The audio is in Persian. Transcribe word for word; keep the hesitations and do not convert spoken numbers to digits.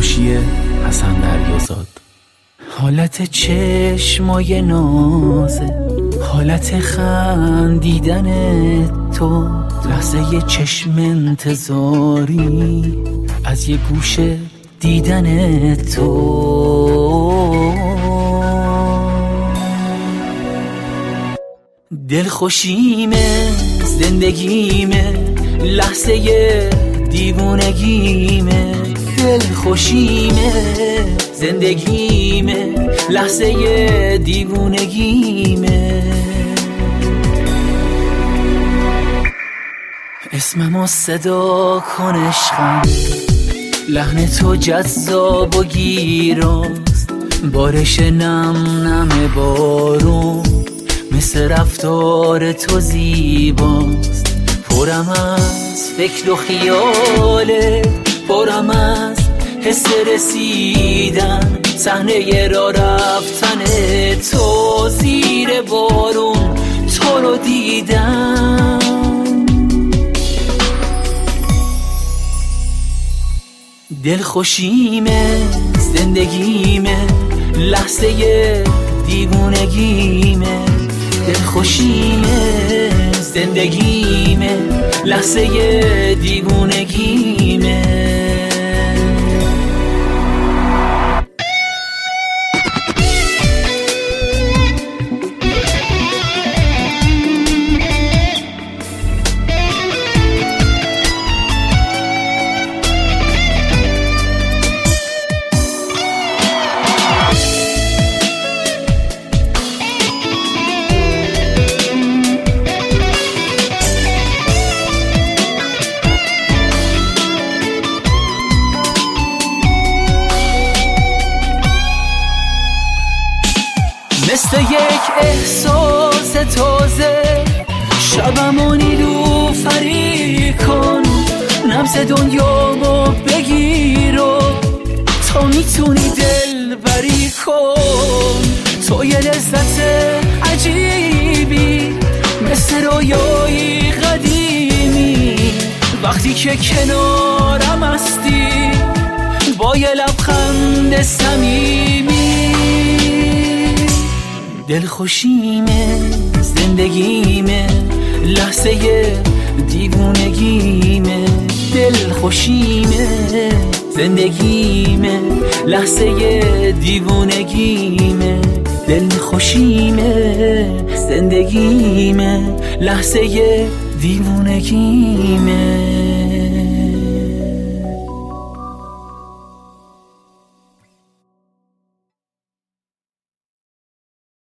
خوشی حسن دریازاد. حالت چشمای نازه، حالت خندیدن تو، لحظه چشم انتظاری از یه گوشه دیدن تو. دل خوشیمه، زندگیمه، لحظه دیوونگیمه. دل خوشیمه، زندگیمه، لحظه دیوونگیمه. اسممو صدا کن عشقم، لحن تو جذاب و گیراست، بارش نم نم بارون مثل رفتار تو زیباست. پرم از فکر و خیاله، پرم از حس رسیدن، صحنه را رفتن تو زیر بارون تو رو دیدم. دل خوشیمه، زندگیمه، لحظه دیوونگیمه. دل خوشیمه، زندگیمه، لحظه دیوونگیمه. مثل یک احساس تازه شبمو نیلوفری کن، نبض دنیامو بگیر و تا میتونی دل بری کن. تو یه لذت عجیبی مثل رویایی قدیمی، وقتی که کنارم هستی با یه لبخند صمیمی. دل خوشیمه، زندگیمه، لحظه دیوونگیمه. دل خوشیمه، زندگیمه، لحظه دیوونگیمه. دل خوشیمه، زندگیمه، لحظه دیوونگیمه.